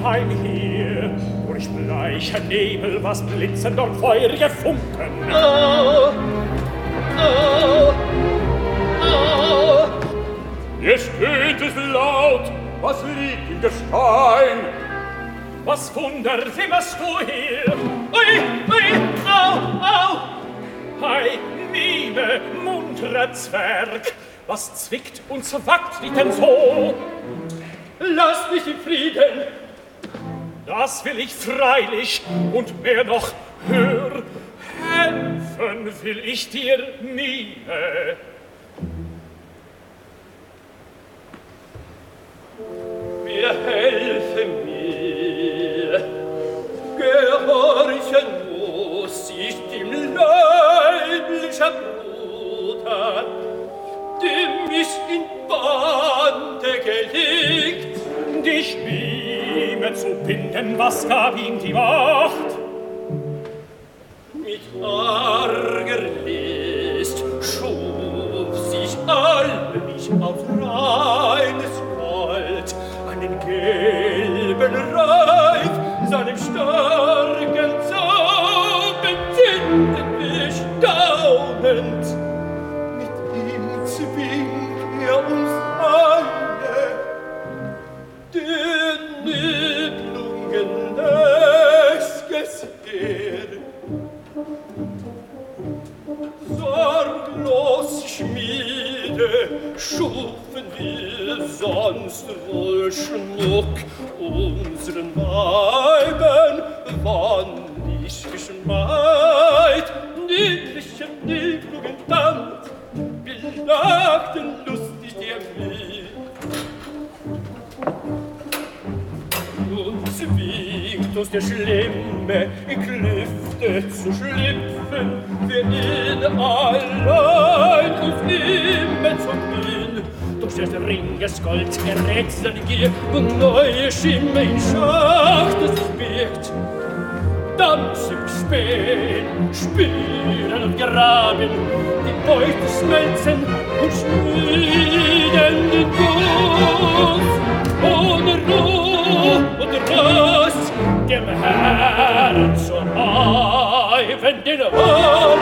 kein Heer. Durch bleicher Nebel, was blitzen dort feurige Funken. Au, au, au. Jetzt tönt es laut, was liegt im Gestein? Was Wunder wimmerst du hier? Ui, ui, au, au. Hei, Mime, munterer Zwerg, was zwickt und zwackt dich denn so? Lass mich in Frieden. Das will ich freilich, und mehr noch, hör, helfen will ich dir nie. Mir helfe mir, gehorchen muss ich dem leiblichen Bruder, dem ich in Bande gelegt, dich Mime zu binden, was gab ihm die Macht? Mit arger List schuf sich allmählich auf reines Gold einen gelben Reif, seinem starken Zauber zünden wir staunend. Mit ihm zwingt uns alle den Nibelungen nächstes Heer. Sorglos Schmiede schufen wir sonst wohl Schmuck unseren Weibern, wann nicht geschmeit, niedliche Nibelungen tanzt, belagten lustig der Mühe. Nun zwingt uns der Schlimme in Klüfte zu schlüpfen, für ihn allein uns immer zu gehen. Durch des Ringes Gold errät seine Gier und neue Schimme in Schacht es sich birgt. Dann zum Spähen, spüren und graben, die Beute schmelzen und schmieden den Guss. Ohne Ruhe und Rast, dem Herrn zu reiben den Ort.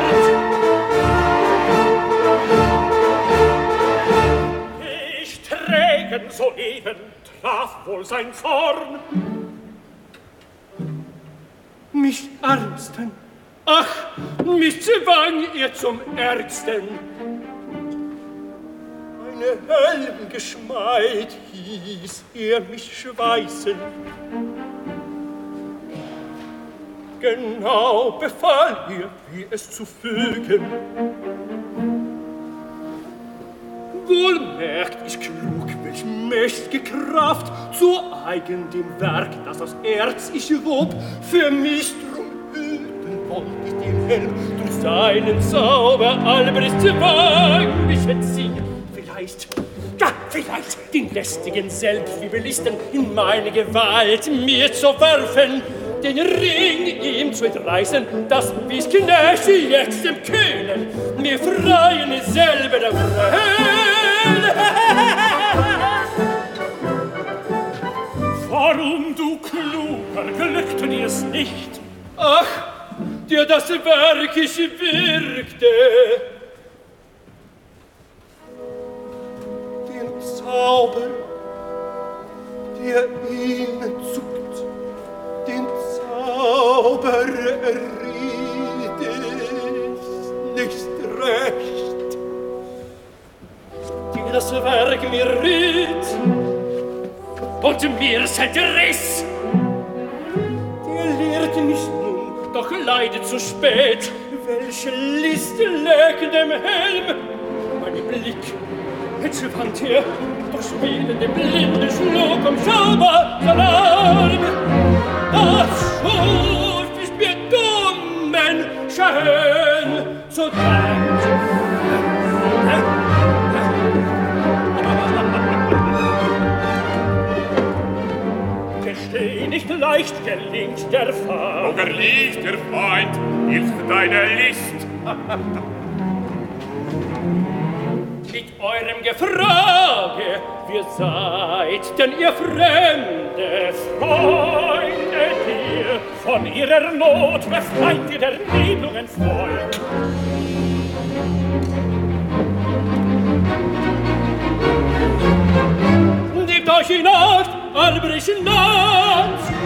Ich trägen soeben traf wohl sein Zorn. Mich ärmsten, ach, mich zwang ihr zum Ärgsten. Meine Helmgeschmeid hieß er mich schweißen. Genau befahl ihr, wie es zu fügen. Wohl merkt ich klug, welch mächtige Kraft zu eigen dem Werk, das aus Erz ich hob, für mich drum hüten wollt ich den Helm, durch seinen Zauber albers zwang mich entziehen. Vielleicht den lästigen selbst wie belisten in meine Gewalt mir zu werfen, den Ring ihm zu entreißen, das wie's Knechte jetzt im Kühnen mir freien selber der Welt. Warum, du Kluger, glückte dir's nicht? Ach, dir das Werk ich wirkte, den Zauber, der ihn zuckt, den Zauber erriet ich nicht recht. Dir das Werk mir riet und mir sein Riss, der lehrte mich nun, doch leider zu spät, welche List lag dem Helm. Mein Blick entschwand er, doch spielende Blinde schlug um Zauber Alarm. Das schuf ich mir dummen schön zu Dank. Gesteh, nicht leicht gelingt der Fahrt. Doch erliegt der Feind, hilft deine List. Mit eurem Gefrage, wir seid denn ihr Fremde? Freunde dir, von ihrer Not befreit ihr der Niedungen Freund. Gebt euch in Acht, Albrecht Land,